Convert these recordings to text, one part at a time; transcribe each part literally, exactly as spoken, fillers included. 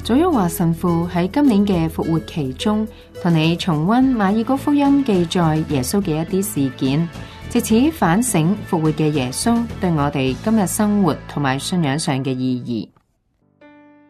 左旭華神父喺今年嘅復活期中，同你重溫馬爾谷福音記載耶穌嘅一啲事件，藉此反省復活嘅耶穌對我哋今日生活同埋信仰上嘅意義。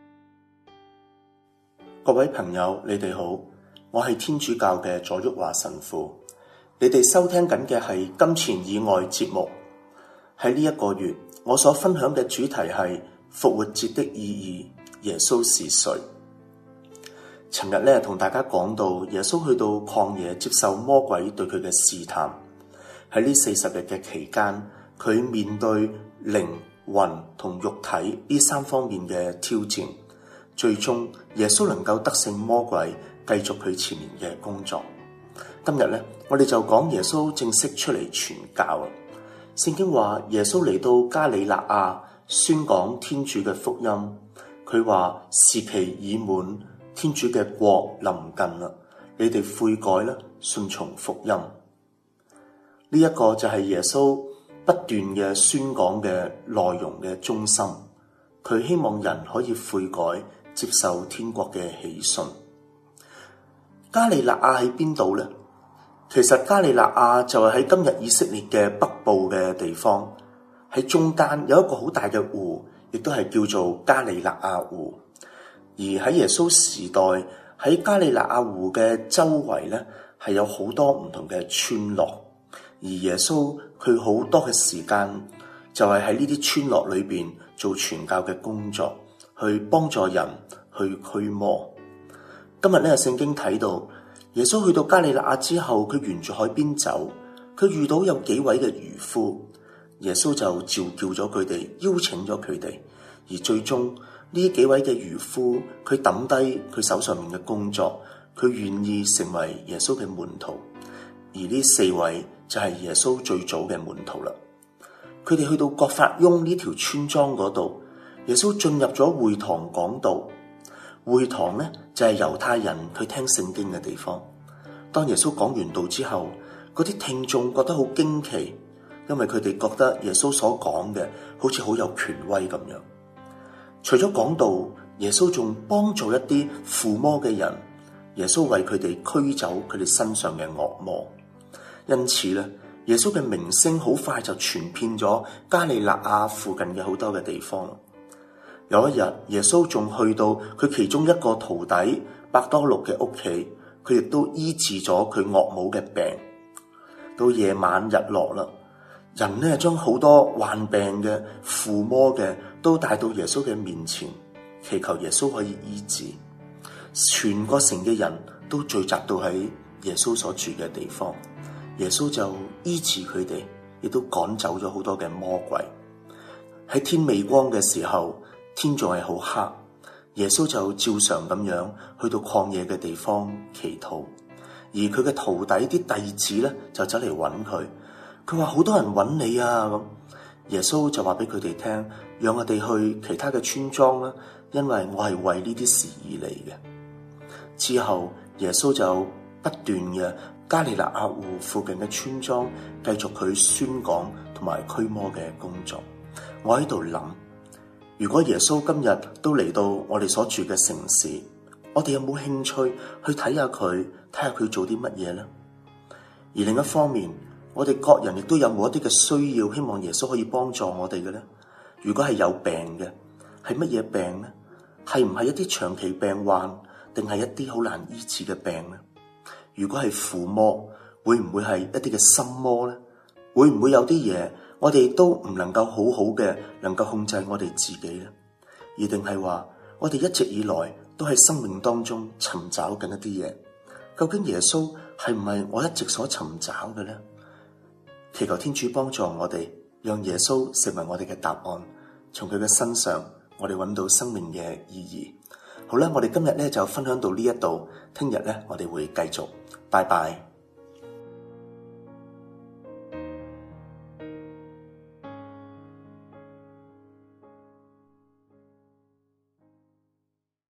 各位朋友，你哋好，我係天主教嘅左旭華神父，你哋收聽緊嘅係金錢以外節目。喺呢一個月，我所分享嘅主題係復活節的意義。耶穌是誰？尋日咧同大家講到耶穌去到曠野接受魔鬼對佢嘅試探。喺呢四十日嘅期間，佢面對靈魂同肉體呢三方面嘅挑戰，最終耶穌能夠得勝魔鬼，繼續佢前面嘅工作。今日咧，我哋就講耶穌正式出嚟傳教啊！聖經話耶穌嚟到加里肋亞宣講天主嘅福音。佢話時期已滿，天主嘅國臨近啦，你哋悔改啦，順從福音。呢、這、一個就係耶穌不斷嘅宣講嘅內容嘅中心。佢希望人可以悔改，接受天國嘅喜訊。加里肋亞喺邊度呢？其實加里肋亞就係喺今日以色列嘅北部嘅地方，喺中間有一個好大嘅湖，亦都係叫做加里肋亞湖。而喺耶穌時代，喺加里肋亞湖嘅周圍咧，係有好多唔同嘅村落。而耶穌佢好多嘅時間就係喺呢啲村落裏邊做傳教嘅工作，去幫助人去驅魔。今日咧聖經睇到耶穌去到加里肋亞之後，佢沿住海邊走，佢遇到有幾位嘅漁夫。耶穌就召叫咗佢哋，邀請咗佢哋，而最終呢幾位嘅漁夫，佢抌低佢手上面嘅工作，佢願意成為耶穌嘅門徒。而呢四位就係耶穌最早嘅門徒啦。佢哋去到葛法翁呢條村莊嗰度，耶穌進入咗會堂講道。會堂咧就係猶太人佢聽聖經嘅地方。當耶穌講完道之後，嗰啲聽眾覺得好驚奇。因為佢哋覺得耶穌所講嘅好似好有權威咁樣。除咗講道，耶穌仲幫助一啲附魔嘅人。耶穌為佢哋驅走佢哋身上嘅惡魔。因此咧，耶穌嘅名聲好快就傳遍咗加里肋亞附近嘅好多嘅地方。有一日，耶穌仲去到佢其中一個徒弟伯多祿嘅屋企，佢亦都醫治咗佢岳母嘅病。到夜晚日落啦。人呢將好多患病嘅、附魔嘅都帶到耶穌嘅面前，祈求耶穌可以醫治。全個城嘅人都聚集到喺耶穌所住嘅地方，耶穌就醫治佢哋，亦都趕走咗好多嘅魔鬼。喺天未光嘅時候，天仲係好黑，耶穌就照常咁樣去到曠野嘅地方祈禱，而佢嘅徒弟啲弟子咧就走嚟揾佢。佢話好多人揾你啊，咁耶穌就話俾佢哋聽，讓我哋去其他嘅村莊啦，因為我係為呢啲事而嚟嘅。之後耶穌就不斷嘅加里肋亞湖附近嘅村莊繼續佢宣講同埋驅魔嘅工作。我喺度諗，如果耶穌今日都嚟到我哋所住嘅城市，我哋有冇興趣去睇下佢，睇下佢做啲乜嘢呢？而另一方面，我哋各人亦都有冇一啲嘅需要，希望耶穌可以幫助我哋嘅咧？如果係有病嘅，係乜嘢病咧？係唔係一啲長期病患，定係一啲好難醫治嘅病咧？如果係附魔，會唔會係一啲嘅心魔咧？會唔會有啲嘢我哋都唔能夠好好嘅能夠控制我哋自己咧？而定係話我哋一直以來都喺生命當中尋找緊一啲嘢？究竟耶穌係唔係我一直所尋找嘅咧？祈求天主幫助我哋，讓耶穌成為我哋嘅答案，從佢嘅身上，我哋揾到生命嘅意義。好啦，我哋今日咧就分享到呢一度，聽日咧我哋會繼續，拜拜。